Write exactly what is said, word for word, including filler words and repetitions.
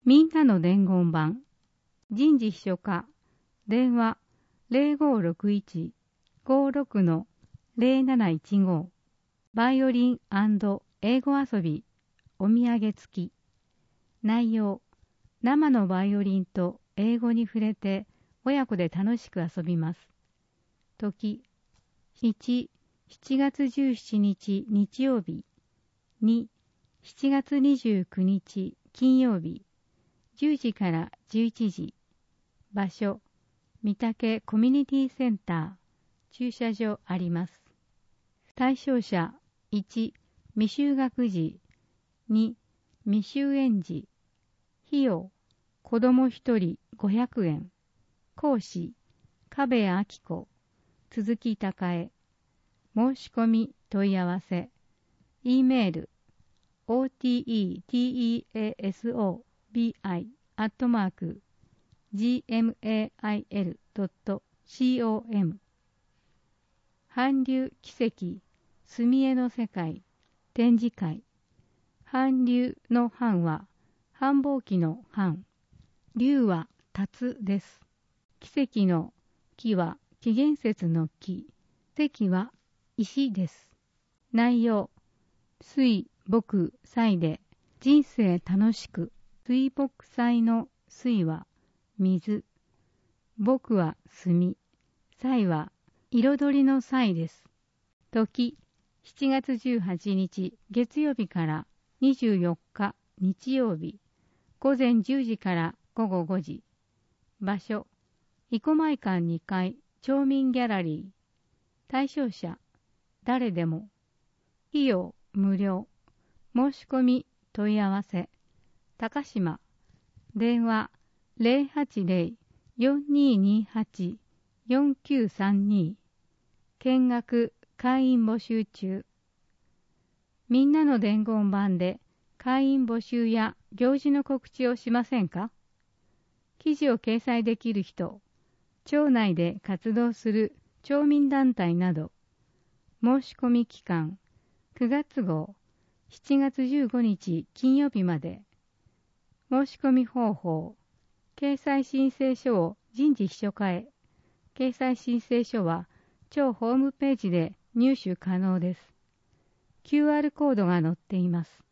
みんなの伝言板。人事秘書課。電話 ゼロごろくいち ごろく ゼロなないちご。バイオリン&英語遊び。お土産付き。内容。生のバイオリンと英語に触れて親子で楽しく遊びます。時。いち、しちがつじゅうしちにち日曜日。に、しちがつにじゅうくにち金曜日。じゅうじからじゅういちじ。場所、三宅コミュニティセンター。駐車場あります。対象者、いち、未就学児。に、未就園児。費用、子供ひとりごひゃくえん。講師、壁谷明子。鈴木孝恵。申し込み問い合わせ。E メール、オーティーイーティーイーエーエスオービーアイ アットマーク ジーエムエーアイエルドットコム。韓流奇跡、墨絵の世界、展示会。韓流の韓は、繁忙期の韓。流は達です。奇跡の木は紀元節の木。石は石です。内容。水、木、菜で人生楽しく。水木菜の水は水。木は墨。菜は彩りの菜です。時、しちがつじゅうはちにち月曜日からにじゅうよっか日曜日。午前じゅうじから午後ごじ。場所、生駒館にかい町民ギャラリー。対象者、誰でも。費用、無料。申し込み、問い合わせ。高島。電話 ゼロはちゼロ よんにーにーはち よんきゅうさんに。見学、会員募集中。みんなの伝言板で会員募集や行事の告知をしませんか？記事を掲載できる人、町内で活動する町民団体など。申し込み期間、くがつごう、しちがつじゅうごにち金曜日まで。申し込み方法、掲載申請書を人事秘書課へ。掲載申請書は町ホームページで入手可能です。キューアール コードが載っています。